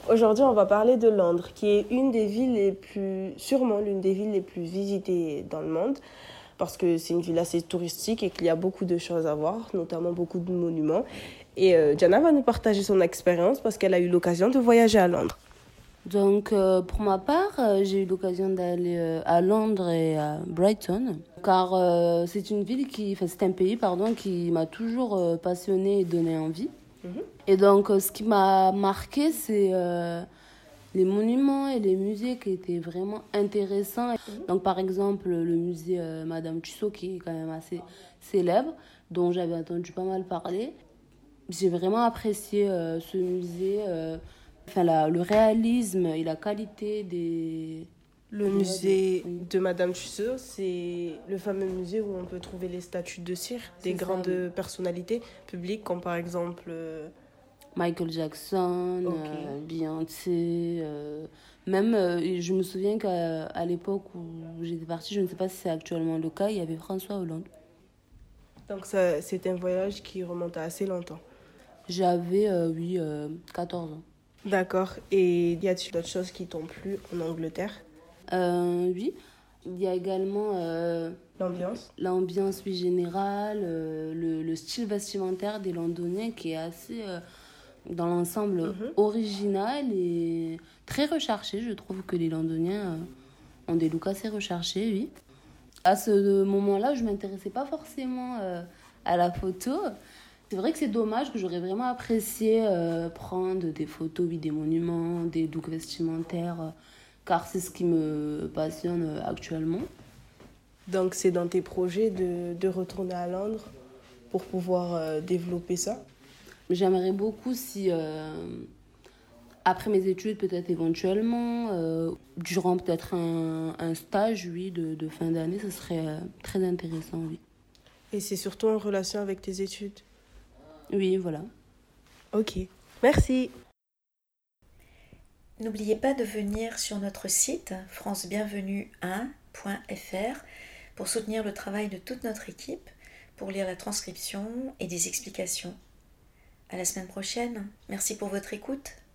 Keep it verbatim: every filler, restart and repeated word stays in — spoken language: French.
Aujourd'hui, on va parler de Londres, qui est une des villes les plus, sûrement l'une des villes les plus visitées dans le monde, parce que c'est une ville assez touristique et qu'il y a beaucoup de choses à voir, notamment beaucoup de monuments. Et euh, Diana va nous partager son expérience parce qu'elle a eu l'occasion de voyager à Londres. Donc, euh, pour ma part, euh, j'ai eu l'occasion d'aller euh, à Londres et à Brighton, car euh, c'est une ville qui, enfin, c'est un pays, pardon, qui m'a toujours euh, passionnée et donné envie. Mm-hmm. Et donc, euh, ce qui m'a marqué, c'est euh, les monuments et les musées qui étaient vraiment intéressants. Mm-hmm. Donc, par exemple, le musée euh, Madame Tussauds, qui est quand même assez célèbre, dont j'avais entendu pas mal parler. J'ai vraiment apprécié euh, ce musée. Euh, Enfin, la, le réalisme et la qualité des... Le musée de, oui. de Madame Tussauds, c'est le fameux musée où on peut trouver les statues de cire des grandes ça, oui. personnalités publiques, comme par exemple... Euh... Michael Jackson, okay. euh, Beyoncé... Euh, même, euh, je me souviens qu'à à l'époque où j'étais partie, je ne sais pas si c'est actuellement le cas, il y avait François Hollande. Donc ça, c'est un voyage qui remonte à assez longtemps. J'avais, euh, oui, euh, quatorze ans. D'accord. Et y a-t-il d'autres choses qui t'ont plu en Angleterre ? euh, Oui. Il y a également... Euh, l'ambiance L'ambiance, oui, générale, euh, le, le style vestimentaire des Londoniens qui est assez, euh, dans l'ensemble, mm-hmm. original et très recherché. Je trouve que les Londoniens euh, ont des looks assez recherchés, oui. À ce moment-là, je ne m'intéressais pas forcément euh, à la photo. C'est vrai que c'est dommage, que j'aurais vraiment apprécié euh, prendre des photos, oui, des monuments, des looks vestimentaires, euh, car c'est ce qui me passionne euh, actuellement. Donc c'est dans tes projets de, de retourner à Londres pour pouvoir euh, développer ça ? J'aimerais beaucoup si, euh, après mes études, peut-être éventuellement, euh, durant peut-être un, un stage, oui, de, de fin d'année, ce serait euh, très intéressant, oui. Et c'est surtout en relation avec tes études ? Oui, voilà. Ok, merci. N'oubliez pas de venir sur notre site france bienvenue un point f r pour soutenir le travail de toute notre équipe, pour lire la transcription et des explications. À la semaine prochaine. Merci pour votre écoute.